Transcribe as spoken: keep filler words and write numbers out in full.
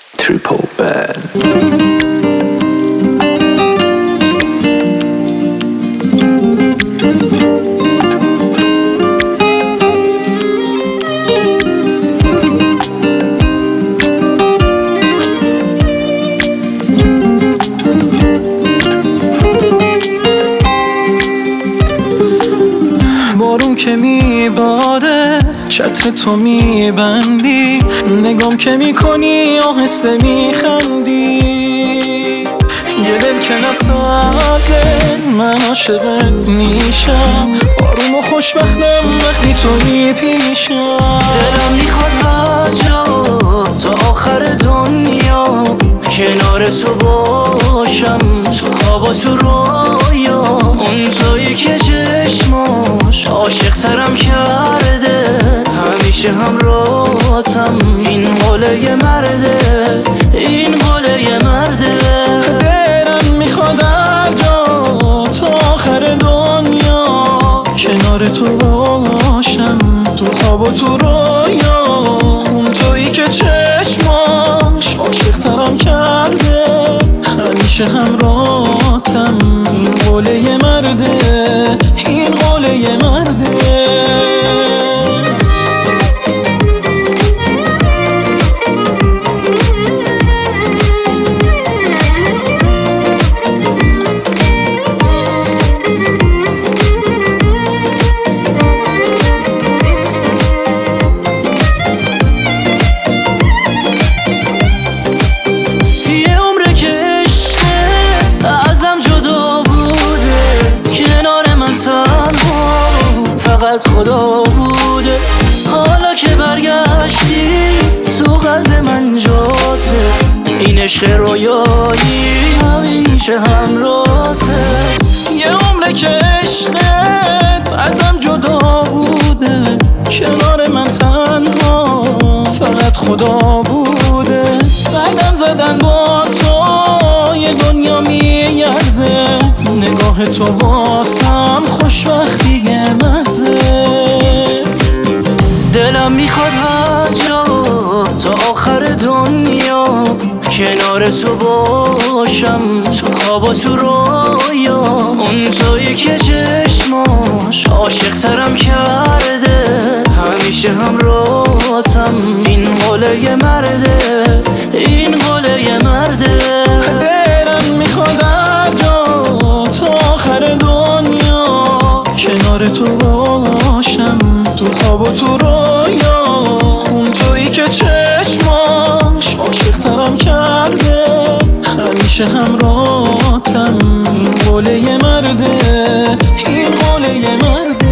Triple bad. بارون که میباره چتر تو میبندی، نگام که میکنی آهسته میخندی. یه دل که نساده من عاشقت میشم، آروم و خوشبختم وقتی توی پیشم. دلم میخواد هرجا تا آخر دنیا کنار تو باشم، تو خواب و تو رویا. اون تویی که چشماش عاشق ترم کرده، همیشه همراهتم. این قوله مرده، این قوله مرده. دلم میخواد هرجا تا آخر دنیا کنار تو باشم، تو خواب و تو رویا. اون تویی که چشماش عاشق ترم کرده، همیشه همراهتم. این قوله مرده، این قوله مرده. خدا بوده حالا که برگشتی تو قلب من جاته. این عشق رویایی همیشه همراهته. یه عمره که عشقت ازم جدا بوده، کنار من تنها فقط خدا بوده. قدم زدن با تو یه دنیا میارزه، نگاه تو واسم خوشبختیه مزه. دلم میخواد هرجا تا آخر دنیا کنار تو باشم، تو خواب و تو رویا. اون تویی که چشماش عاشق ترم کرده، همیشه همراهتم. این قوله مرده، این قوله مرده. دلم میخواد هرجا تا آخر دنیا کنار تو باشم، تو خواب و تو رویا. اون تویی که چشماش عاشق ترم کرده، همیشه همراهتم. این قوله مرده، این قوله مرده.